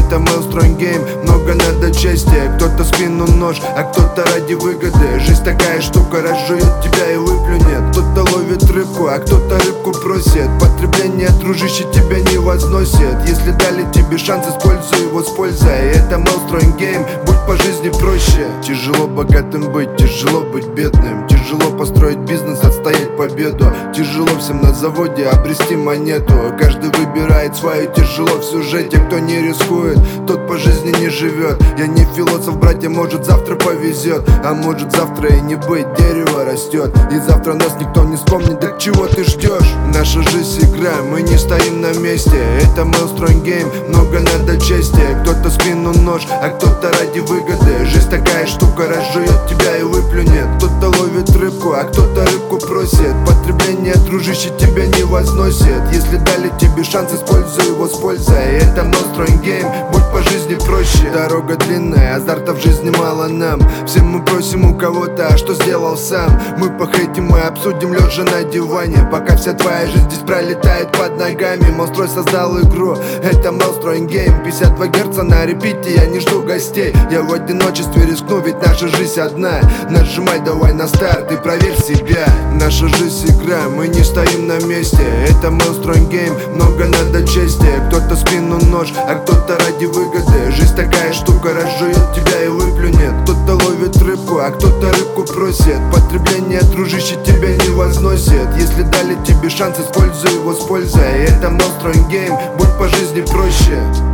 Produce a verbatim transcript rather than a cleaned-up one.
это мы устроим гейм. Много надо чести, кто-то спину нож, а кто-то ради выгоды. Жизнь такая штука, разжует тебя и выплюнет. Кто-то ловит рыбку, а кто-то рыбку просит. Потребление, дружище, тебя не возносит. Если дали тебе шанс, используй его с пользой. Это мы устроим гейм, будь по жизни проще. Тяжело богатым быть, тяжело быть бедным. Тяжело построить бизнес, отстоять победу. Тяжело всем на заводе обрести монету. Каждый выбирает свое тяжело в сюжете. Кто не рискует, тот по жизни не живет. Я не философ, братья, может завтра повезет. А может завтра и не быть, дерево растет. И завтра нас никто не вспомнит, так чего ты ждешь? Наша жизнь игра, мы не стоим на месте. Это мы устроим гейм, много надо чести. Кто-то спину нож, а кто-то ради выгоды. Жизнь такая штука, разжует тебя и выплюнет. Кто-то ловит рыбку, а кто-то рыбку просит. Потребление, дружище, тебя не возносит. Если дали тебе шанс, используй его с пользой. Это мы устроим гейм, будь по жизни проще. Дорога длинная, азарта в жизни мало нам. Все мы просим у кого-то, а что сделал сам? Мы похейтим, мы обсудим лежа на диване. Пока вся твоя жизнь здесь пролетает под ногами. Монстрой создал игру, это мы устроим гейм. пятьдесят два герца на репите, я не жду гостей. Я в одиночестве рискну, ведь наша жизнь одна. Нажимай давай на старт и проверь себя. Наша жизнь игра, мы не стоим на месте. Это мы устроим гейм, много надо чести. Кто-то спину нож, а кто-то ради выгоды. Жизнь такая штука, разжует тебя и выплюнет. Кто-то ловит рыбку, а кто-то рыбку просит. Потребление, дружище, тебя не возносит. Если дали тебе шанс, используй его с пользой. Это мы устроим гейм, будь по жизни проще.